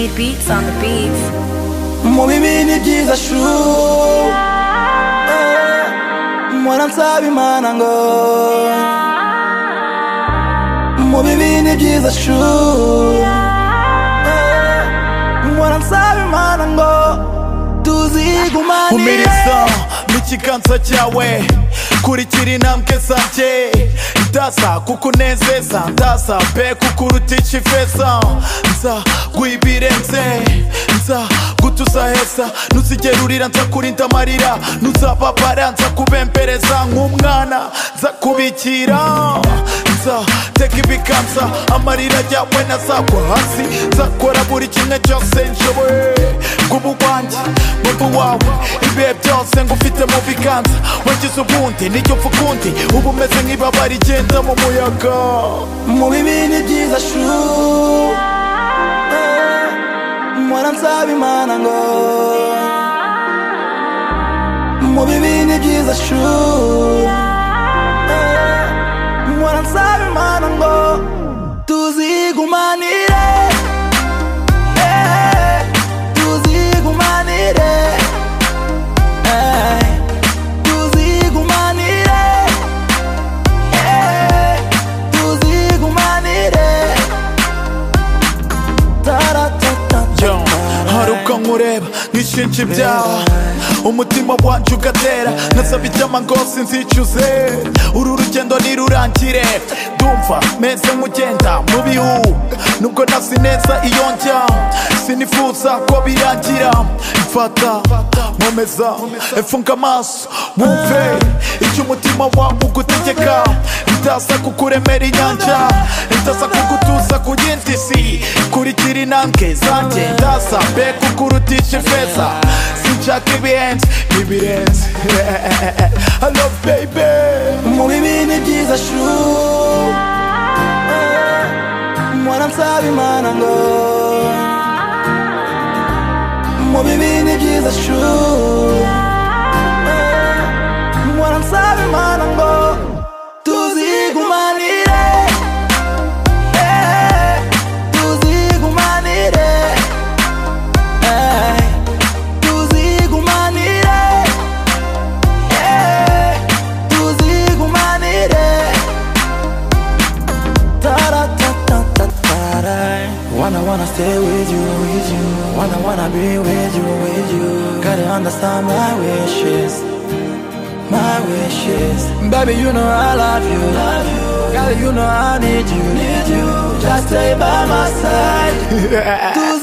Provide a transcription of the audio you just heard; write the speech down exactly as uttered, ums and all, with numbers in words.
Made beats on the beats. Mu bibi ni byiza shu Mwana nsaba Imana ngo Mu bibi ni byiza shu Mwana nsaba Imana ngo tuzigumanire Umiriza n'ikiganza cyawe kurikira intambwe zanjye ndaza kukunezeza ndaza pe kukurutisha ifeza nza guibirenze nza gutuza heza ntuzigere urira nza kurinda amarira ntuzababara nza kubempereza nk'umwana nza kubikira nza teka ibiganza amarira yawe nazagwa hasi nzakora buri kimwe cyose nshoboye ngubu wanjye ngubu wawe ibihe byose ngufite mu biganza wagize ubundi n'icyo mfa ukundi ubu umeze nk'ibaba rigenda mu muyaga Mu bibi ni byiza shu Mwana nsaba Imana ngo Mu bibi ni byiza shu Mwana nsaba Imana ngo tuzigumanire nkureba nkishinja ibyaha umutima wanjye ugatera nasaba icyama ngo sinzicuze uru rugendo nirurangire ndumva meze nk'ugenda mu bihu nubwo nasi neza iyo njya sinifuza ko birangira mfata nkomeza mfunga amaso wumve icyo umutima wawe ugutegeka ndaza kukuremera inyanja ndaza kugutuza ku yindi si kurikira intambwe zanjye ndaza mbe kukurutisha ifeza sinshaka ibihenze ibirenze I love baby Mu bibi ni byiza shu Mwana nsaba Imana ngo Mu bibi ni byiza shu Mwana nsaba Imana ngo tuzigumanire Tuzigumanire Tuzigumanire Tuzigumanire Wanna wanna stay with you, with you Wanna wanna be with you, with you Gotta understand my wishes My wishes Baby, you know I love you, love you Girl, you know I need you, need you Just stay by my side